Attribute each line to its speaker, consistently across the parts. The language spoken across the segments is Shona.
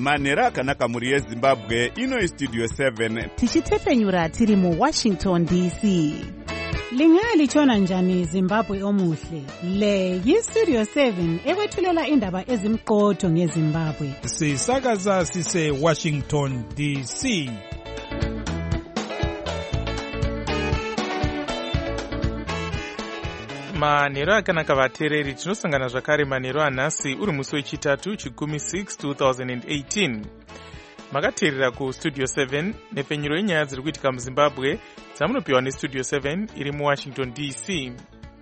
Speaker 1: manhero akanaka mhuri yezimbabwe. Ino Studio 7
Speaker 2: tichitefenyura tiri muWashington DC.
Speaker 3: Lingalitshona njani Zimbabwe omuhle? Le yiStudio 7 ekwethulela indaba ezimqotho ngeZimbabwe.
Speaker 4: Sisakaza sise Washington DC.
Speaker 5: Manhero akanaka vateereri, tinosangana zvakare manhero anhasi uri musi wechitatu chigumi 6 2018. Makateerera kuStudio 7 nepfenyuro yenyaya dziri kuitika muZimbabwe dzamunopiwa neStudio 7 iri muWashington DC.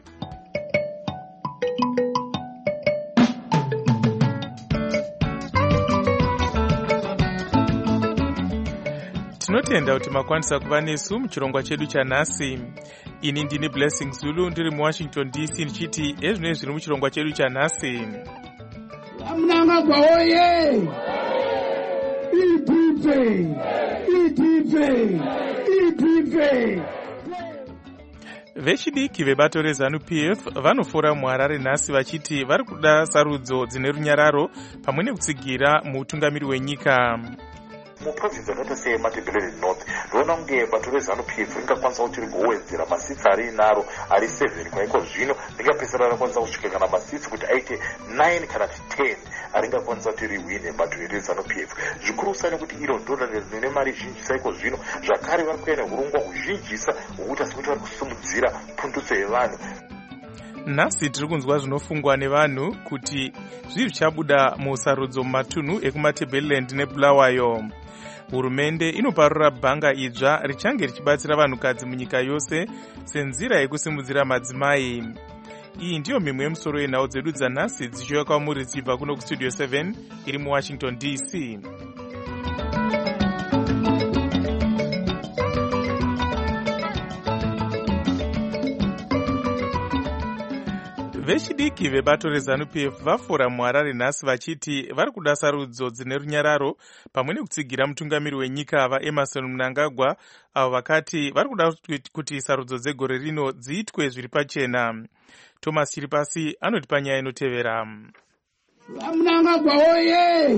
Speaker 5: Tinotenda kuti makwanisa kuva nesu muchirongwa chedu chanhasi. Ini ndini Blessing Zulu ndiri muWashington DC ndichiti ezvinoi zviri muchirongwa chedu chanhasi.
Speaker 6: Mnangagwa oye! Idipe!
Speaker 5: Vechidiki vebato reZANU-PF vanofora muHarare nhasi vachiti vari kuda sarudzo dzine runyararo pamwe nekutsigira muutungamiri wenyika.
Speaker 7: Muprovinsi yakaita seMatabeleland North ndinoona kunge bato reZANU-PF ringakwanisa kuti rigowedzera masitsi ari inaro ari 7 kwaiko zvino ringapedzisira rakwanisa kusvika kana masitsi kuti aite 9 kana 10 aringakwanisa kuti rihwine bato reZANU-PF. Zvikuru nekuti iro ndiro rine mari zhinji saiko zvino, zvakare vari kuenda urongwa huzhinjisa hwokuita sekuti vari kusimudzira pundutso yevanhu.
Speaker 5: Nhasi tiri kunzwa zvinofungwa nevanhu kuti zviri zvichabuda musarudzo mumatunhu ekuMatabeleland neBulawayo. Hurumende inoparura bhanga idzva richange richibatsira vanhukadzi munyika yose senzira yekusimudzira madzimai. Iyi ndiyo mimwe yemusoro yenhau dzedu dzanhasi dzichiuya kwamuri dzichibva kuno kuStudio 7 iri muWashington DC. Vechidiki vebato reZANU-PF vafora muHarare nhasi vachiti vari kuda sarudzo dzine runyararo pamwe nekutsigira mutungamiri wenyika vaEmmerson Mnangagwa, avo vakati vari kuda kuti sarudzo dzegore rino dziitwe zviri pachena. Thomas Chiripasi anotipa nyaya inotevera.
Speaker 6: Mnangagwa oye!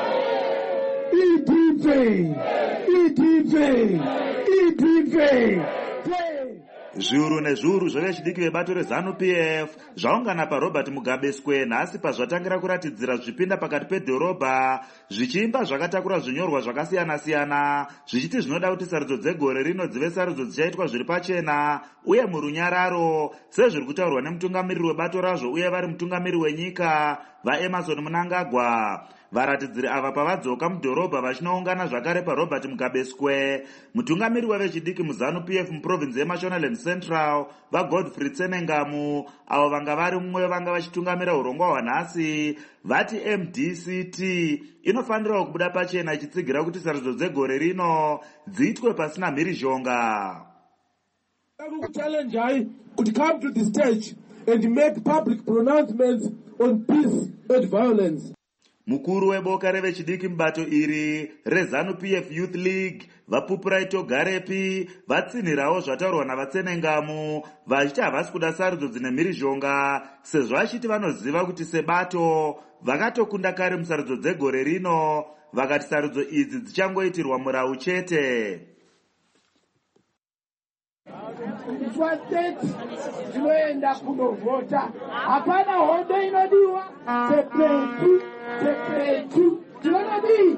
Speaker 6: Idipe!
Speaker 8: Zviuru nezviuru zvevechidiki vebato reZANU-PF zvaungana paRobert Mugabe Square nhasi pazvatangira kuratidzira zvipinda pakati pedhorobha zvichiimba zvakatakura zvinyorwa zvakasiyana-siyana zvichiti zvinoda kuti sarudzo dzegore rino dzive sarudzo dzichaitwa zviri pachena uye murunyararo sezviri kutaurwa nemutungamiriri webato razvo uye vari mutungamiri wenyika vaEmmerson Mnangagwa. Varatidziri ava pavadzoka mudhorobha vachinoungana zvakare paRobert Mugabe Square, mutungamiri wevechidiki muZANU-PF muprovinsi yeMashonaland Central vaGodfrey Tsenengamu, avo vanga vari mumwe vanga vachitungamira urongwa hwanhasi, vati MDCT inofanirawo kubuda pachena ichitsigira kuti sarudzo dzegore rino dziitwe pasina mhirizhonga.
Speaker 6: Challenge I could come to the stage and make public pronouncements on peace and violence.
Speaker 8: Mukuru weboka revechidiki mubato iri reZANU-PF Youth League vaPupuraito Garepi vatsinhirawo zvataurwa navatsenengamu vachiti havasi kuda sarudzo dzine mhirizhonga sezvo vachiti vanoziva kuti sebato vakatokunda kare musarudzo dzegore rino, vakati sarudzo idzi dzichangoitirwa murau chete.
Speaker 6: Tinoenda kunovhota, hapana hondo inodiwa, tepetu, tinodii,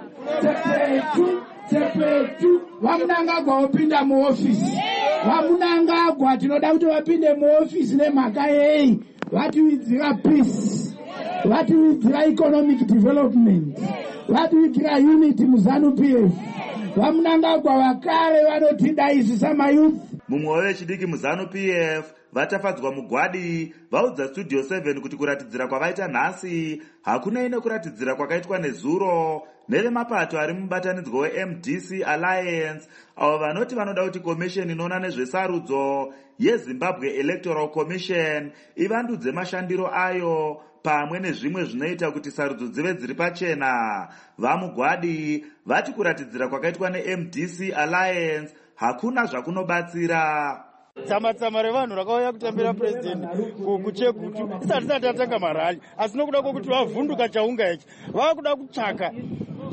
Speaker 6: tepetu, vaMnangagwa wopinda muofisi, vaMnangagwa tinoda kuti vapinde muofisi nemhaka yei, vatiwidzira peace, vatiwidzira economic development, vatiwidzira unity muZANU-PF, vaMnangagwa vakare vanotidaisisa mayouth.
Speaker 8: Mumwe wevechidiki muZANU-PF vatafadzwa mugwadi vaudza Studio 7 kuti kuratidzira kwavaita nhasi hakunei nekuratidzira kwakaitwa nezuro nevemapato ari mubatanidzwa weMDC Alliance, avo vanoti vanoda kuti komisheni inoona nezvesarudzo yeZimbabwe Electoral Commission ivandudze mashandiro ayo pamwe nezvimwe zvinoita kuti sarudzo dzive dziri pachena. Vamugwadi vati kuratidzira kwakaitwa neMDC Alliance hakuna zvakunobatsira.
Speaker 9: Tsama revanhu rakauya kutambira president kuchegutu isati atanga marali, asi nokuda kwokuti vavhunduka chaunga ichi vakuda kutsvaka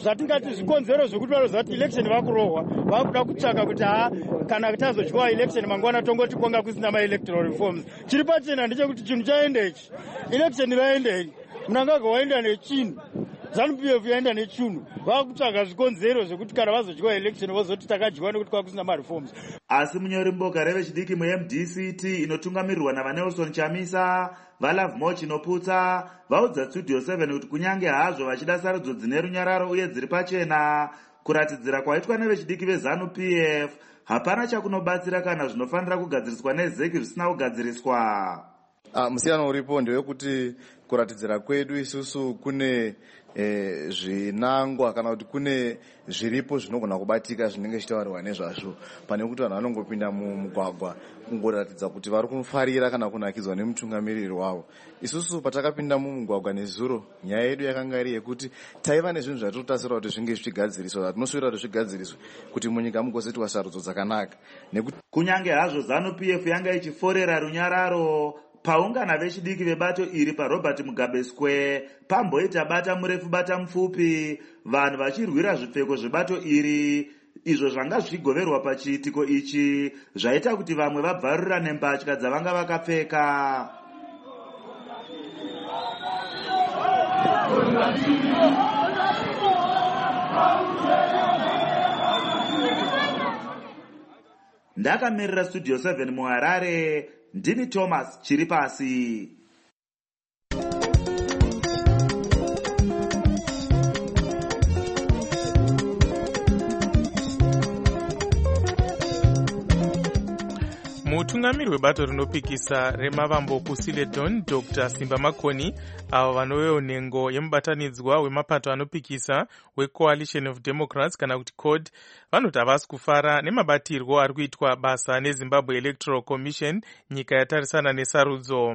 Speaker 9: zvatingati zvikonzero zvekuti vanoziva kuti election vakurohwa, vakuda kutsvaka kuti kana tazodyiwa election mangwana tongoti kwanga kusina ma-electoral reforms. Chiri pachena ndechekuti chinhu chaenda ichi, election raenda iyi, Mnangagwa waenda nechinhu, ZANU-PF yaenda nechinhu, vakutsvaga zvikonzero zvekuti kana vazodyiwa election vozoti takadyiwa nekuti kwakusina ma-reforms.
Speaker 8: Asi munyori mboka revechidiki mu-MDCT inotungamirirwa navanelson Chamisa, vaLove More Chinoputsa vaudza Studio 7 kuti kunyange hazvo vachida sarudzo dzine runyararo uye dziri pachena, kuratidzira kwaitwa nevechidiki veZANU-PF hapana chakunobatsira kana zvinofanira kugadziriswa neZEC zvisina kugadziriswa.
Speaker 10: Musiyano uripo ndewekuti kuratidzira kwedu isusu kune zvinangwa kana kuti kune zviripo zvinogona kubatika zvinenge zvichitaurwa nezvazvo, pane kuti vanhu vanongopinda mumugwagwa kungoratidza kuti vari kufarira kana kunakidzwa nemutungamiriri wavo. Isusu patakapinda mumugwagwa nezuro, nyaya yedu yakanga iri yekuti taiva nezvinhu zvatinotasira kuti zvinge zvichigadziriswa, zvatinosuvira kuti zvigadziriswe kuti munyika mugozoitwa sarudzo dzakanaka.
Speaker 8: Kunyange hazvo ZANU-PF yanga ichiforera runyararo, paungana vechidiki vebato iri paRobert Mugabe Square pamboita bata murefu bata mupfupi, vanhu vachirwira zvipfeko zvebato iri, izvo zvanga zvichigoverwa pachiitiko ichi zvaita kuti vamwe vabvarurane mbatya dzavanga vakapfeka. Ndakamirira Studio 7 muHarare, ndini Thomas Chiripasi.
Speaker 5: Mutungamiri webato rinopikisa remavambo kuSiledon, Dr. Simba Makoni, avo vanovewo nhengo yemubatanidzwa wemapato anopikisa weCoalition of Democrats kana kuti CODE, vanoti havasi kufara nemabatirwo ari kuitwa basa neZimbabwe Electoral Commission, nyika yatarisana nesarudzo.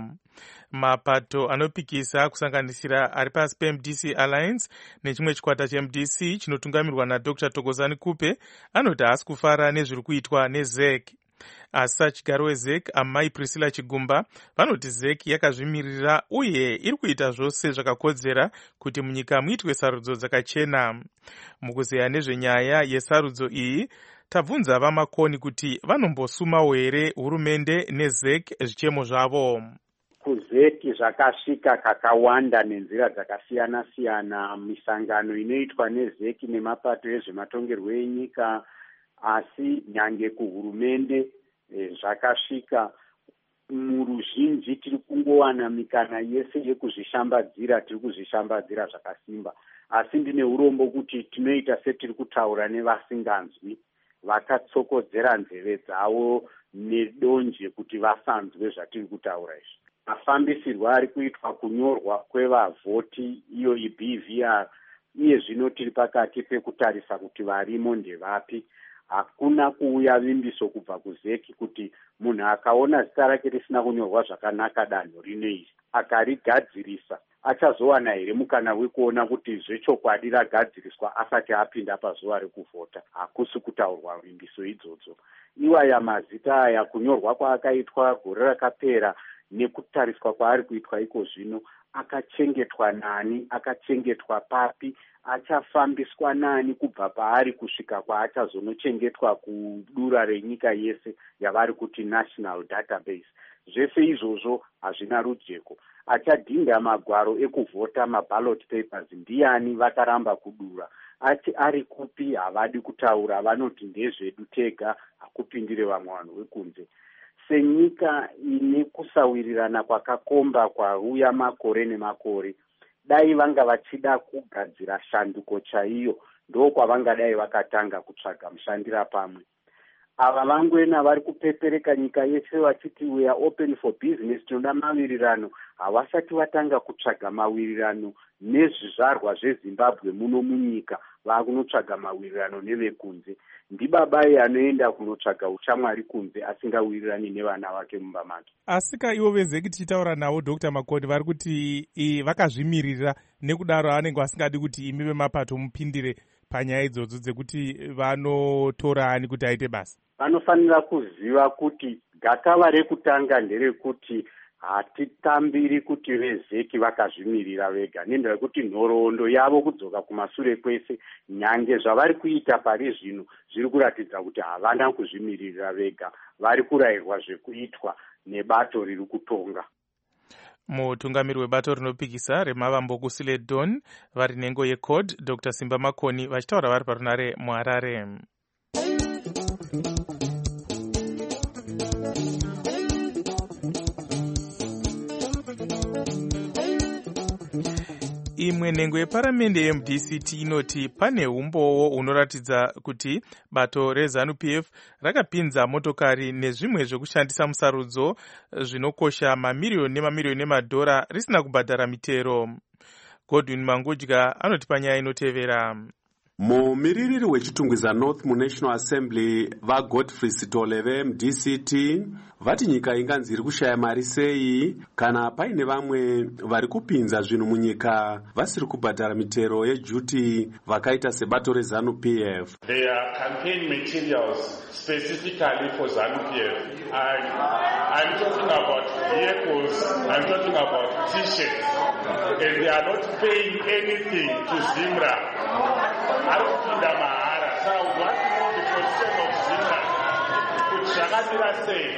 Speaker 5: Mapato anopikisa kusanganisira ari pasi peMDC Alliance nechimwe chikwata cheMDC chinotungamirwa naDr. Thokozani Kupe anoti haasi kufara nezviri kuitwa neZEC. Asa chigaro weZEC amai Priscilla Chigumba vanoti ZEC yakazvimirira uye iri kuita zvose zvakakodzera kuti munyika muitwe sarudzo dzakachena. Mukuzeya nezvenyaya yesarudzo iyi, tabvunza vaMakoni kuti vanombosumawo here hurumende neZEC zvichemo zvavo.
Speaker 11: KuZEC zvakasvika kakawanda nenzira dzakasiyana-siyana, misangano inoitwa neZEC nemapato ezvematongerwo enyika, asi nyange kuhurumende zvakasvika. Muruzhinji tiri kungowana mikana yese yekuzvishambadzira, tiri kuzvishambadzira zvakasimba, asi ndine urombo kuti tinoita setiri kutaura nevasinganzwi, vakatsokodzera nzeve dzavo nedonje kuti vasanzwe zvatiri kutaura izvi. Mafambisirwo ari kuitwa kunyorwa kwevavhoti, iyo iBVR, iye zvino tiri pakati pekutarisa kuti varimo ndevapi. Hakuna kuuya vimbiso kubva kuZEC kuti munhu akaona zita rake risina kunyorwa zvakanaka danho rinoiri akarigadzirisa achazowana here mukana wekuona kuti zvechokwadi ragadziriswa asati apinda pazuva rekuvhota. Hakusi kutaurwa vimbiso idzodzo. Iwaya mazita aya kunyorwa kwaakaitwa gore rakapera nekutariswa kwaari kuitwa iko zvino, akachengetwa nani, akachengetwa papi, achafambiswa nani kubva paari kusvika kwaachazonochengetwa kudura renyika yese yavari kuti national database. Zvese izvozvo hazvina rujeko. Achadhinga magwaro ekuvhota, maballot papers, ndiani vakaramba kudura. Ari kupi havadi kutaura, vanoti ndezvedu tega, hakupindire vamwe vanhu vekunze. Senyika ine kusawirirana kwakakomba kwauya makore nemakore, dai vanga vachida kugadzira shanduko chaiyo, ndokwavangadai vakatanga kutsvaga mushandira pamwe. Ava vangwena vari kupepereka nyika yese vachiti we are open for business, tinoda mawirirano, havasati vatanga kutsvaga mawirirano nezvizvarwa zveZimbabwe muno munyika, vakunotsvaga mawirirano nevekunze. Ndibabai anoenda kunotsvaga uchamwari kunze asingawirirani nevana vake mumba make.
Speaker 4: Asika ivo veZEC tichitaura navo Dr. Makoni vari kuti vakazvimirira, nekudaro vanenge vasingadi kuti imi vemapato mupindire panyaya idzodzo dzekuti vanotora ani kuti aite basa.
Speaker 11: Vanofanira kuziva kuti gakava rekutanga nderekuti hatitambiri kuti vezeki vakazvimirira vega, nenda yekuti nhoroondo yavo kudzoka kumashure kwese nyange zvavari kuita pari zvino zviri kuratidza kuti havana kuzvimirira vega, vari kurayirwa zvekuitwa nebato riri kutonga.
Speaker 5: Mutungamiri webato rinopikisa remavambo kuSiledon vari nhengo yeCORD, Dr. Simba Makoni, vachitaura vari parunare muHarare. Imwe nhengo yeparamende yeMDCT inoti pane umbowo unoratidza kuti bato reZANU-PF rakapinza motokari nezvimwe zvekushandisa musarudzo zvinokosha mamiriyoni nemamiriyoni emadhora risina kubhadhara mitero. Godwin Mangudya anoti panyaya inotevera.
Speaker 12: Mumiririri wechitungwiza North muNational Assembly vaGodfrey Sitole veMDCT vati nyika inganzi iri kushaya mari sei kana paine vamwe vari kupinza zvinhu munyika vasiri kubhadhara mitero yejuti vakaita sebato reZANU-PF.
Speaker 13: They are campaign materials specifically for ZANU-PF. I'm talking about vehicles, I'm talking about t-shirts, and they are not paying anything to Zimra. Arupinda mahara. So I would like to know the position of Zimra. Could Shakatira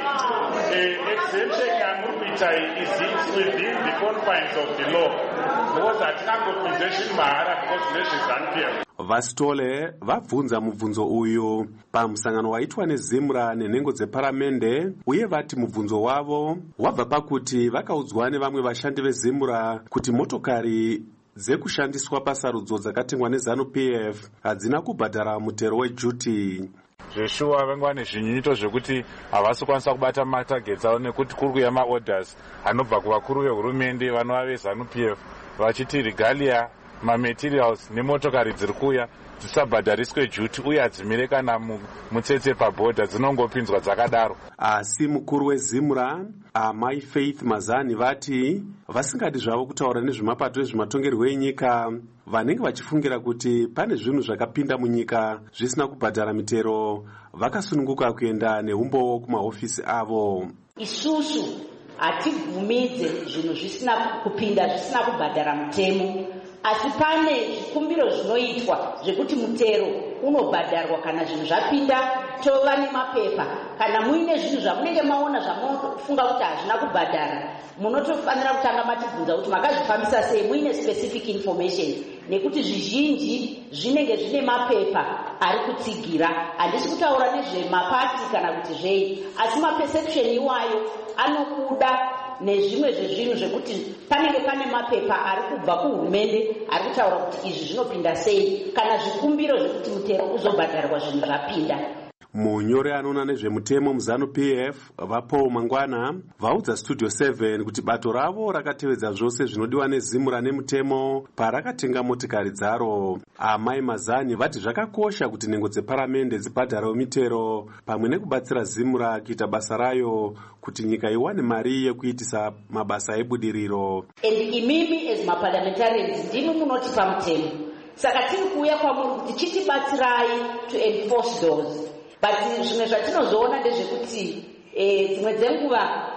Speaker 13: say exemption Yamupita is it within the confines of the law? Because I can't go possession mahara because this is unfair.
Speaker 12: Vasitole vabvunza mubvunzo uyu pamusangano waitwa neZimra nenhengo dzeparamende, uye vati mubvunzo wavo wabva pakuti vakaudzwa nevamwe vashandi veZimra kuti motokari dzekushandiswa pasarudzo dzakatengwa neZANU-PF hadzina kubhadhara mutero wejuti.
Speaker 14: Zveshuwa vangwa nezvinyunyito zvekuti havasi kukwanisa kubata matagets avo nekuti kuri kuuya maorders anobva kuvakuru vehurumende vanova veZANU-PF vachiti regalia, mamaterials nemotokari dziri kuuya dzisabhadhariswe juti uye hadzimire kana mutsetse pabhodha, dzinongopinzwa dzakadaro.
Speaker 12: Asi mukuru weZimra Amai Faith Mazani vati vasingadi zvavo kutaura nezvemapato ezvematongerwo enyika, vanenge vachifungira kuti pane zvinhu zvakapinda munyika zvisina kubhadhara mitero vakasununguka kuenda neumbowo kumahofisi avo.
Speaker 15: Isusu hatibvumidze zvinhu zvisina kupinda zvisina kubhadhara mutemo, asi pane zvikumbiro zvinoitwa zvekuti mutero unobhadharwa kana zvinhu zvapinda tova nemapepa. Kana muine zvinhu zvamunenge maona zvamunofunga kuti hazvina kubhadhara, munotofanira kutanga matibvunza kuti makazvifambisa sei, muine specific information, nekuti zvizhinji zvinenge zvine mapepa ari kutsigira. Handisi kutaura nezvemapati kana kuti zvei, asi maperception iwayo anobuda nezvimwe zvezvinhu zvekuti panenge pane mapepa ari kubva kuhurumende ari kutaura kuti izvi zvinopinda sei, kana zvikumbiro zvekuti mutero uzobhadharwa zvinhu zvapinda.
Speaker 12: Munyori anoona nezvemutemo muZANU-PF vaPaul Mangwana vaudza Studio 7 kuti bato ravo rakatevedza zvose zvinodiwa neZimra nemutemo parakatenga motikari dzaro. Amai Mazani vati zvakakosha kuti nhengo dzeparamende dzibhadharewo mitero pamwe nekubatsira Zimra kuita basa rayo kuti nyika iwane mari yekuitisa mabasa ebudiriro.
Speaker 15: Imimi as maparliamentarians ndimi munotipa mutemo, saka tiri kuuya kwamuri kuti chitibatsirai to enforce those. But zvimwe zvatinozoona ndezvekuti dzimwe dzenguva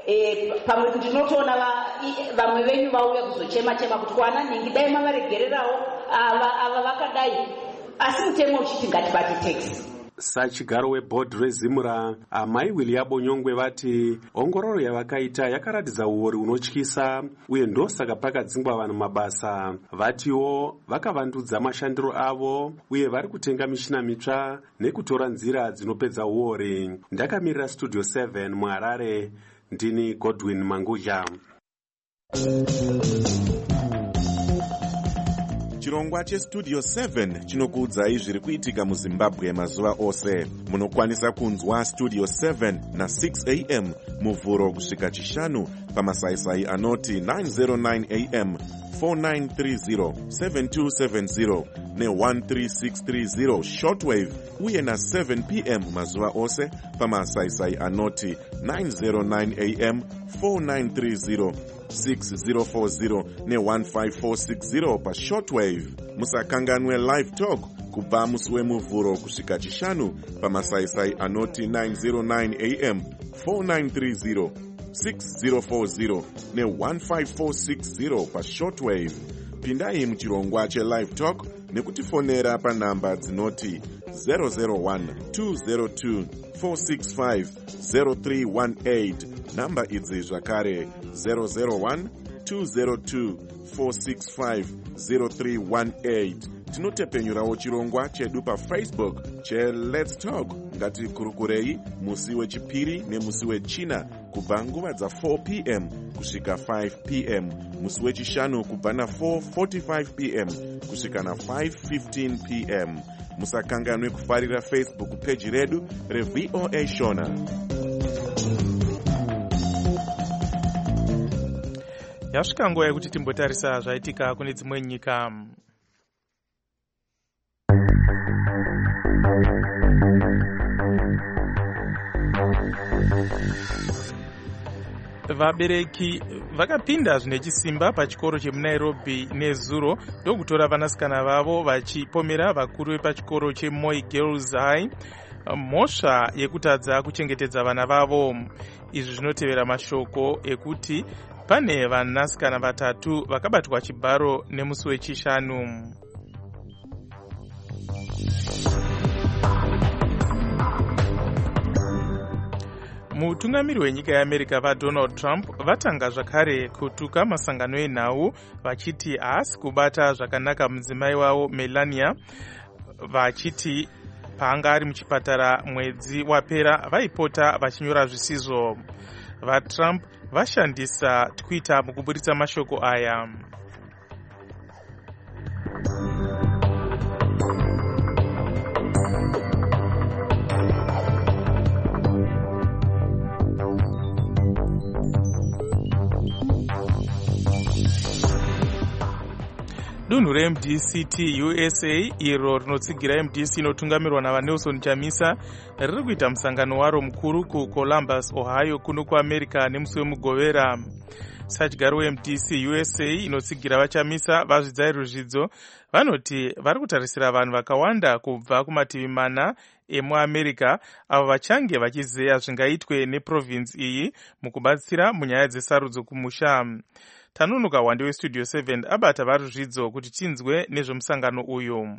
Speaker 15: pamwe kuti ndinotoona vamwe venyu vauya kuzochema kuti kwana nhingi dai mavaregererawo ava vakadai, asi mutemo uchiti ngatibate tax.
Speaker 12: Sachigaro webhodhi reZimra Amai Williabo Nyongwe vati ongororo yavakaita yakaratidza uori unotyisa uye ndosaka pakadzingwa vanhu mabasa. Vatiwo vakavandudza mashandiro avo uye vari kutenga mishina mitsva nekutora nzira dzinopedza uori. Ndakamirira Studio 7 muHarare, ndini Godwin Mangudya.
Speaker 1: Chirongwa cheStudio 7 chinokuudzai zviri kuitika muZimbabwe mazuva ose. Munokwanisa kunzwa Studio 7 na 6 am muvhuro kusvika chishanu pamasaisai anoti 909 am, 4930, 7270 ne13630 shortwave uye na 7 pm mazuva ose pamasaisai anoti 909 am, 4930, 6040 ne15460 pashortwave. Musakanganwe live talk kubva musi wemuvhuro kusvika chishanu pamasaisai anoti 909 am, 4930, 6040 ne15460 pashortwave. Pindai muchirongwa chelive talk nekutifonera panhamba dzinoti 001-202-465-0318. Namba idzi zvakare 001-202-465-0318. Tinotepenyurawo chirongwa chedu paFacebook cheLet's Talk. Ngatikurukurei musi wechipiri nemusi wechina kubva nguva dza4 p.m. kusvika 5 p.m. musi wechishanu kubva na4:45 p.m. kusvika na5:15 p.m. Musakanganwe kufarira Facebook page redu reVOA Shona.
Speaker 5: Yasvika nguva yekuti timbotarisa zvaitika kune dzimwe nyika. Vabereki vakapinda zvine chisimba pachikoro chemuNairobi nezuro ndokutora vanasikana vavo vachipomera vakuru vepachikoro cheMoi Girls High mhosva yekutadza kuchengetedza vana vavo. Izvi zvinotevera mashoko ekuti pane vanasikana 3 vakabatwa chibharo nemusi wechishanu. Mutungamiri wenyika yeAmerica vaDonald Trump vatanga zvakare kutuka masangano enhau vachiti haasi kubata zvakanaka mudzimai wavo Melania, vachiti paanga ari muchipatara mwedzi wapera vaipota vachinyora zvisizvo. VaTrump vashandisa Twitter mukuburitsa mashoko aya. Dunhu reMDCT USA iro rinotsigira MDC inotungamirwa navaNelson Chamisa riri kuita musangano waro mukuru kuColumbus, Ohio kuno kuAmerica nemusi wemugovera. Sadyaro weMDC USA inotsigira vaChamisa vazvidzai ruzvidzo vanoti vari kutarisira vanhu vakawanda kubva kumativi mana emuAmerica avo vachange vachizeya zvingaitwe neprovince iyi mukubatsira munyaya dzesarudzo kumusha. Tanunuka wande weStudio 7 abata varuzvidzo kuti tinzwe nezvemusangano uyu.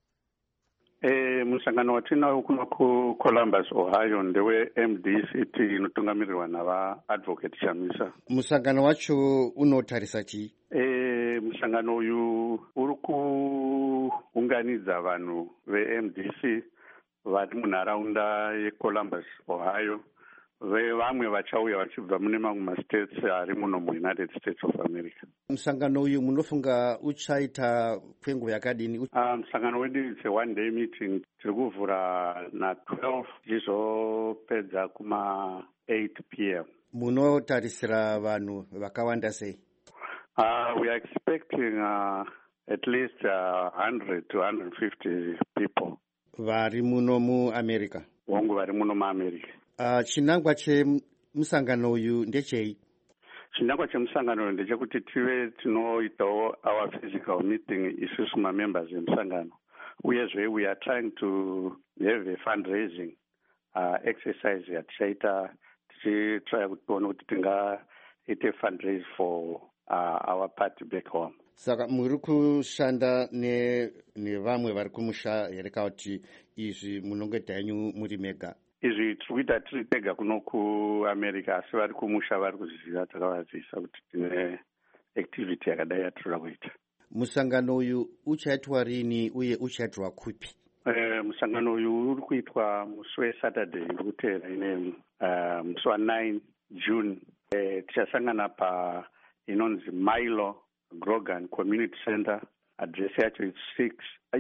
Speaker 16: Musangano watinawo kuno kuColumbus, Ohio ndewe MDCT inotungamirirwa navaadvocate Chamisa.
Speaker 17: Musangano wacho unotarisa chii?
Speaker 16: Musangano uyu uri kuunganidza vanhu veMDC vari munharaunda yeColumbus, Ohio, vamwe vachauya vachibva mune mamwe mastates ari muno muUnited States of America.
Speaker 17: Musangano uyu munofunga uchaita kwenguva yakadini?
Speaker 16: Musangano wedu it's a one day meeting. Tiri kuvhura na12 tichizopedza kuma 8 p.m.
Speaker 17: Munotarisira vanhu vakawanda sei?
Speaker 16: We are expecting at least 100 to 150 people.
Speaker 17: Vari muno muAmerica?
Speaker 16: Wangu vari muno muAmerica.
Speaker 17: Chinangwa chemusangano uyu ndechei?
Speaker 16: Chinangwa chemusangano uyu ndechekuti tive tinoitawo our physical meeting isusu mamembers emusangano. Uyezve we are trying to have a fundraising exercise yatichaita tichitry kuti tione kuti tingaite fundraise for our party back home.
Speaker 17: Saka muri kushanda nevamwe vari kumusha here kana kuti izvi munongoita henyu muri mega?
Speaker 16: Izvi tiri kuita tiri tega kuno kuAmerica, asi vari kumusha vari kuzviziva takavazivisa kuti tine activity yakadai yatinoda kuita.
Speaker 17: Musangano uyu uchaitwa rini uye uchaitirwa kupi?
Speaker 16: Musangano uyu uri kuitwa musi weSaturday iri kuteera ine musi wa9 June. Tichasangana pa inonzi Milo Grogan Community Center. Address yacho it's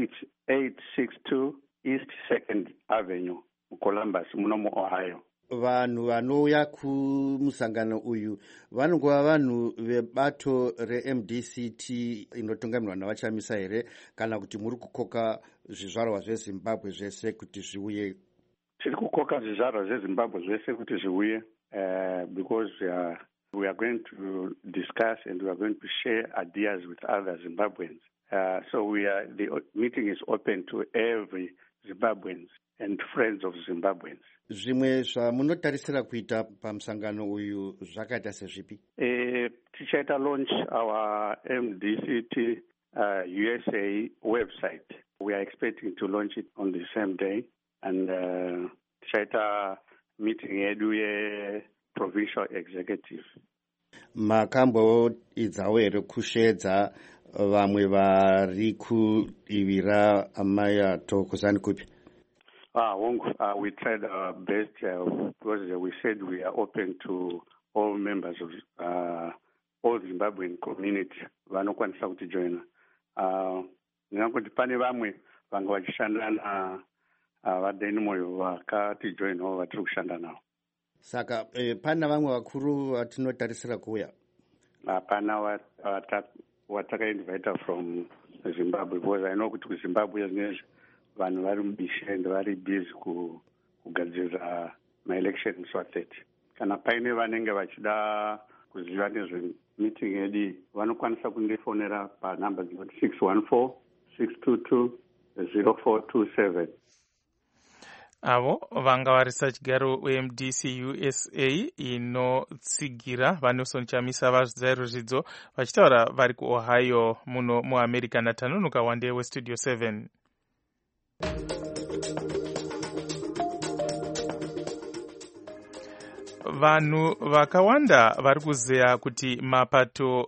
Speaker 16: 862 East 2nd Avenue Columbus muno muOhio.
Speaker 17: Vanhu vanouya kumusangano uyu vanongova vanhu vebato reMDCT inotungamirwa navaChamisa here kana kuti muri kukoka zvizvarwa zveZimbabwe zvese kuti zviuye?
Speaker 16: Tiri kukoka zvizvarwa zveZimbabwe zvese kuti zviuye because we are going to discuss and we are going to share ideas with other Zimbabweans. So the meeting is open to every Zimbabweans and friends of Zimbabweans.
Speaker 17: Zvimwe zvamunotarisira kuita pamusangano uyu zvakaita sezvipi?
Speaker 16: Tichaita launch our MDCT USA website. We are expecting to launch it on the same day, and tichaita meeting yedu ye-provincial executive.
Speaker 17: Makamboidzawo here kushedza vamwe vari kuivira amaya tokozani kupi?
Speaker 16: We tried our best because we said we are open to all members of all Zimbabwean community vanokwanisa kutijoina. Ndinangoti pane vamwe vanga vachishanda navadeni moyo vakatijoinawo vatiri kushanda navo.
Speaker 17: Saka pana vamwe vakuru vatinotarisira kuuya?
Speaker 16: Hapana watakainvita from Zimbabwe, because I know kuti kuZimbabwe zvinezvi vanhu vari mubishi and vari busy kugadzira maelection musi wa30. Kana paine vanenge vachida kuziva nezve meeting yedu vanokwanisa kundifonera panhamba dzinoti 614-622-0427.
Speaker 5: avo vanga vari sachigaro weMDC USA inotsigira vaNelson Chamisa vazvidzai zvidzo vachitaura vari kuOhio muno muAmerica. Natanunuka wande weStudio 7. Vanhu vakawanda vari kuzeya kuti mapato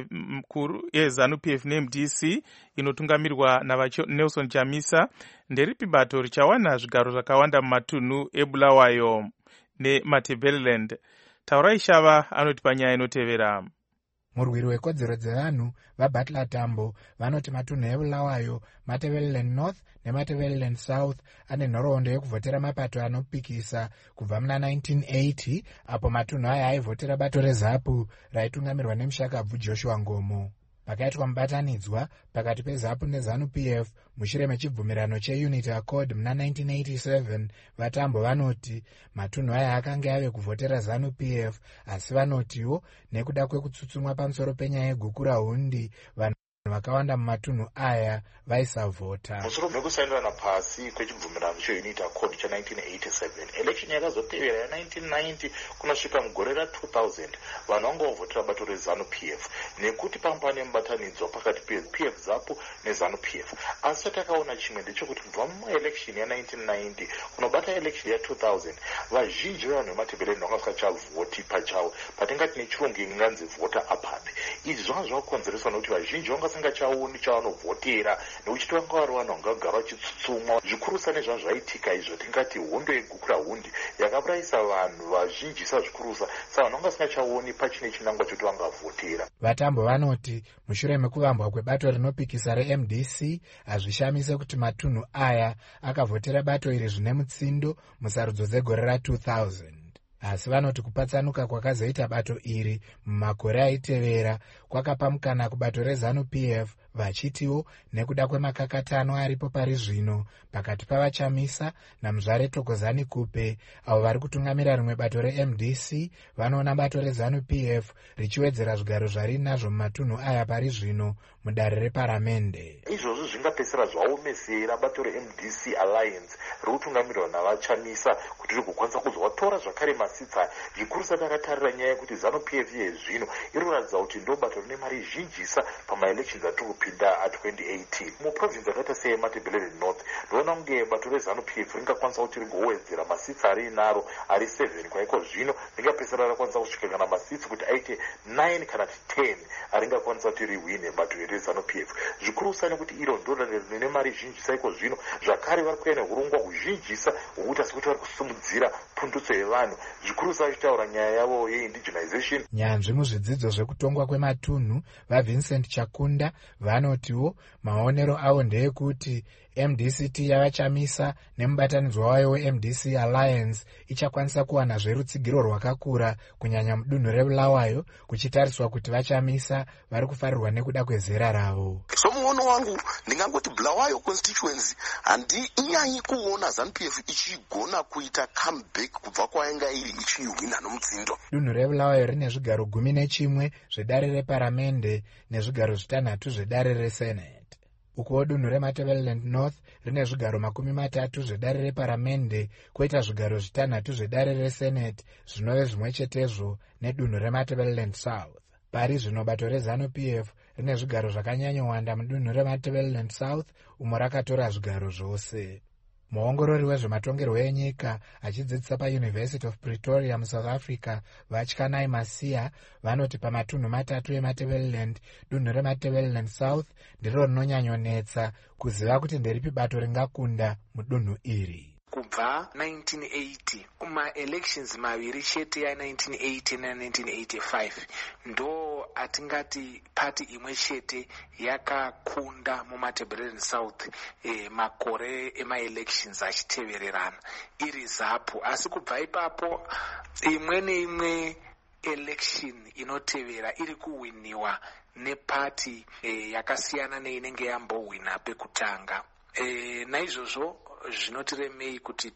Speaker 5: makuru eZANU-PF neMDC inotungamirwa naVaNelson Chamisa nderipi bato richawana zvigaro zvakawanda mumatunhu eBulawayo neMatabeleland. Taurai Shava anoti panyaya inotevera.
Speaker 18: Murwiri wekodzero dzevanhu vaButler Tambo vanoti matunhu eBulawayo, Matabeleland North neMatabeleland South ane nhoroondo yekuvhotera mapato anopikisa kubva muna 1980 apo matunhu aya aivhotera bato reZAPU raitungamirwa nemushakabvu Joshua Ngomo. Pakaitwa mubatanidzwa pakati peZAPU neZANU-PF mushure mechibvumirano cheUnity Accord muna 1987, vatambo vanoti matunhu aya akanga ave kuvhotera ZANU-PF, asi vanotiwo nekuda kwekutsutsumwa pamusoro penyaya yegukura hundi vanhu vakawanda mumatunhu aya vaisavhota.
Speaker 7: Musoro mekusainirana pasi kwechibvumirano cheUnity Accord cha1987, election yakazotevera ya1990 kunosvika mugore ra2000, vanhu vangovhotera bato reZANU-PF nekuti pamba pane mubatanidzwa pakati pePF ZAPU neZANU-PF. Asi takaona chimwe ndechekuti kubva muelection ya1990 kunobata election ya2000, vazhinji vevanhu veMatabeleland vangasingachavhoti pachavo, patingati nechirungu inganzi vhota apapi. Izvi zvanga zvakakonzereswa nokuti vazhinji vasingachaoni chavanovhotera nekuti vanga vari vanhu vangagara vachitsutsumwa. Zvikurusa nezvanhu zvaitika izvo tingati hondo yegukura hundi yakaurayisa vanhu vazhinji sazvikurusa, saka vanhu vangasingachaoni pachine chinangwa choti vangavhotera.
Speaker 18: Vatambo vanoti mushure mekuvambwa kwebato rinopikisa reMDC hazvishamise kuti matunhu aya akavhotera bato iri zvine mutsindo musarudzo dzegore ra2000. Asi vanoti kupatsanuka kwakazoita bato iri mumakore aitevera kwakapa mukana kubato reZANU-PF, vachitiwo nekuda kwemakakatano aripo pari zvino pakati pavaChamisa naMuzvare Thokozani Kupe avo vari kutungamira rimwe bato reMDC, vanoona bato reZANU-PF richiwedzera zvigaro zvarinazvo mumatunhu aya pari zvino mudare reparamende.
Speaker 7: Izvozvo zvingapedzisira zvaomesera bato reMDC Alliance riri kutungamirwa navaChamisa kuti riri kukwanisa kuzovatora zvakare masitsa. Zvikurusa takatarira nyaya yekuti ZANU-PF yezvino iri kuratidza kuti ndo bato rine mari zhinjisa pamaelections atiri kupinda a2018. Muprovinsi yakaita seMatabeleland North ndoona kunge bato reZANU-PF ringakwanisa kuti rigowedzera masitsi ari inaro ari 7 kwaiko zvino ringapedzisira rakwanisa kusvika kana masitsi kuti aite 9 kana 10 aringakwanisa kuti rihwine bato reZANU-PF. Zvikurusa nekuti iro ndo rine mari zhinjisa iko zvino, zvakare vari kuenda hurongwa huzhinjisa hwokuita sekuti vari kusimudzira pundutso yevanhu, zvikurusa vachitaura nyaya yavo yeindigenization.
Speaker 18: Nyanzvi muzvidzidzo zvekutongwa kwematunhu vaVincent Chakunda vanotiwo maonero avo ndeyekuti MDCT yavaChamisa nemubatanidzwa wayo weMDC Alliance ichakwanisa kuwana zverutsigiro rwakakura kunyanya mudunhu reBulawayo kuchitariswa kuti vaChamisa vari kufarirwa nekuda kwezera ravo.
Speaker 19: Somuono wangu ndingangoti Bulawayo constituency handinyanyi kuona ZANU-PF ichigona kuita comeback kubva kwainga iri ichihwina nomutsindo.
Speaker 18: Dunhu reBulawayo rine zvigaro 11 zvedare reparamende nezvigaro 6 zvedare resenate. ukuwo dunhu reMatabeleland North rine zvigaro 30 zvedare reparamende, kwoita zvigaro 6 zvedare resenate zvinove zvimwe chetezvo nedunhu reMatabeleland South. Pari zvino bato reZANU-PF rine zvigaro zvakanyanyowanda mudunhu reMatabeleland South, umo rakatora zvigaro zvose. Muongorori wezvematongerwo enyika achidzidzisa paUniversity of Pretoria muSouth Africa, Vatyanai Masiya, vanoti pamatunhu 3 eMatabeleland, dunhu reMatabeleland South ndiro rinonyanyonetsa kuziva kuti nderipi bato ringakunda mudunhu iri.
Speaker 20: Kubva 1980 kuma-elections maviri chete ya1980 na1985 ndo atingati pati imwe chete yakakunda muMatabeleland South makore ema-elections achitevererana iri ZAPU. Asi kubva ipapo imwe neimwe election inotevera iri kuwiniwa nepati yakasiyana neinenge yambohwina pekutanga. Naizvozvo zvinotiremei kuti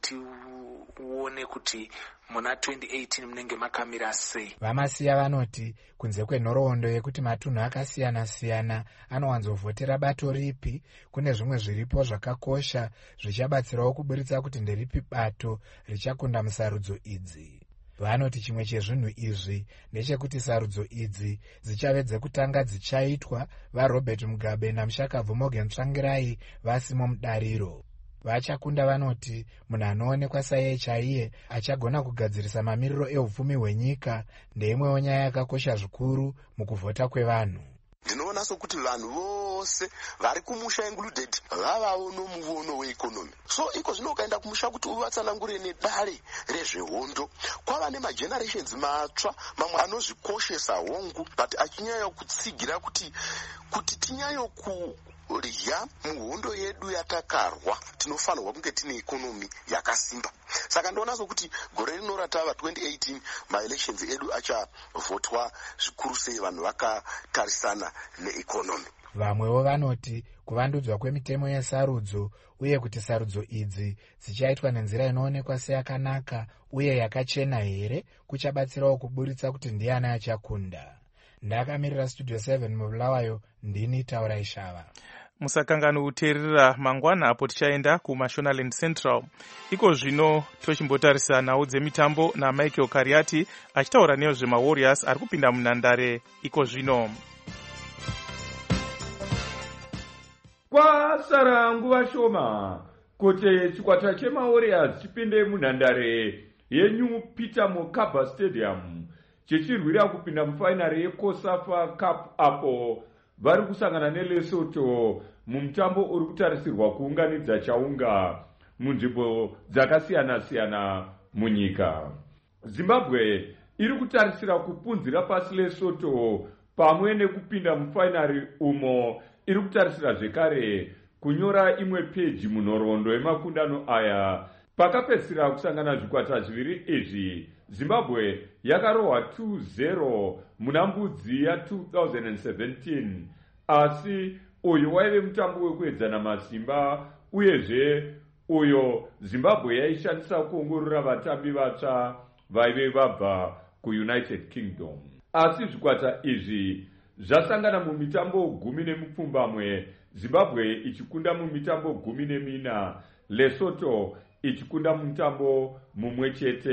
Speaker 20: tione kuti muna 2018 munenge makamira sei.
Speaker 18: Vamasiya vanoti kunze kwenhoroondo yekuti matunhu akasiyana-siyana anowanzovhotera bato ripi, kune zvimwe zviripo zvakakosha zvichabatsirawo kuburitsa kuti nderipi bato richakunda musarudzo idzi. Vanoti chimwe chezvinhu izvi ndechekuti sarudzo idzi dzichave dzekutanga dzichaitwa vaRobert Mugabe naMushakabvu Morgan Tsvangirai vasimo mudariro. Vachakunda vanoti munhu anoonekwa saiye chaiye achagona kugadzirisa mamiriro ehupfumi hwenyika ndeimwewo nyaya yakakosha zvikuru mukuvhota kwevanhu.
Speaker 19: Ndinoona sokuti vanhu vose vari kumusha included vavawo nomuono weikonomi. So iko zvino ukaenda kumusha kuti uvatsanangure nedare rezvehondo, kwava nemagenerations matsva mamwe anozvikoshesa hongu but achinyanya kutsigira kuti tinyanyo kurya muhondo yedu yatakarwa tinofanirwa kunge tine ikonomi yakasimba. Saka ndoona sokuti gore rino ratava 2018 maelections edu achavhotwa zvikuru sei vanhu vakatarisana neikonomi.
Speaker 18: Vamwewo vanoti kuvandudzwa kwemitemo yesarudzo uye kuti sarudzo idzi dzichaitwa nenzira inoonekwa seyakanaka uye yakachena here kuchabatsirawo kuburitsa kuti ndiani achakunda. Ndakamirira Studio 7 muBulawayo, ndini Taurai Shava.
Speaker 5: Musakangani kuteerera mangwana apo tichaenda kuMashonaland Central. Iko zvino tochimbotarisa nhau dzemitambo naMichael Kariati achitaura nezvemaWarriors ari kupinda munhandare iko zvino.
Speaker 21: Kwasara nguva shoma kuti chikwata chemaWarriors chipinde munhandare yeNew Peter Mokaba Stadium chichirwira kupinda mufainari yeCOSAFA Cup apo vari kusangana neLesotho mumutambo uri kutarisirwa kuunganidza chaunga munzvimbo dzakasiyana-siyana munyika. Zimbabwe iri kutarisira kupunzira pasi Lesotho pamwe nekupinda mufainari umo iri kutarisira zvekare kunyora imwe peji munhoroondo yemakundano aya. Pakapedzisira kusangana zvikwata zviviri izvi, Zimbabwe yakarohwa 2-0 muna mbudzi ya2017, asi uyu waive mutambo wekuedzana masimba uyezve uyo Zimbabwe yaishandisa kuongorora vatambi vatsva vaive vabva kuUnited Kingdom. Asi zvikwata izvi zvasangana mumitambo 10 Zimbabwe ichikunda mumitambo 14, Lesotho ichikunda mutambo mumwe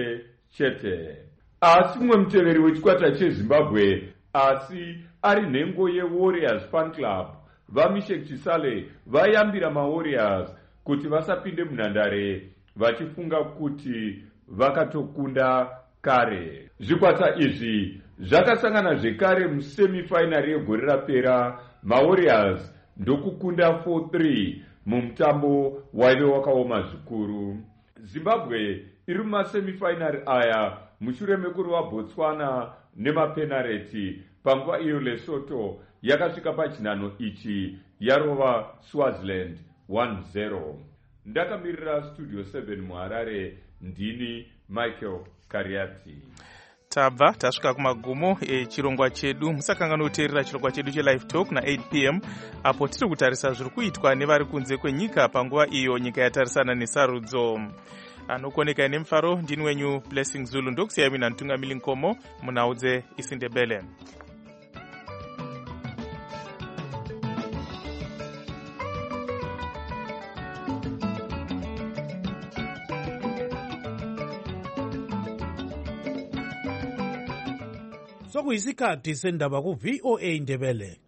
Speaker 21: chete. Asi mumwe muteveri wechikwata cheZimbabwe asi ari nhengo yeWarriors Fan Club, vaMishek Chisale vayambira maWarriors kuti vasapinde munhandare vachifunga kuti vakatokunda kare. Zvikwata izvi zvakasangana zvekare musemifinari yegore rapera, maWarriors ndokukunda 4-3 mumutambo waive wakaoma zvikuru. Zimbabwe iri mumasemifinari aya mushure mekurova Botswana nemapenareti, panguva iyo Lesotho yakasvika pachinhano ichi yarova Swaziland 1-0. Ndakamirira Studio 7 muHarare, ndini Michael Kariati.
Speaker 5: Tabva tasvika kumagumo echirongwa chedu. Musakangana kuteerera chirongwa chedu cheLive Talk na8 p.m. apo tiri kutarisa zviri kuitwa nevari kunze kwenyika panguva iyo nyika yatarisana nesarudzo. Anokoneka nemufaro ndini wenyu Blessing Zulu, ndokusiyai mina Ntungamili Nkomo munhau dzeIsindebele.
Speaker 2: sokuyisikhathi sendaba ku-VOA Ndebele.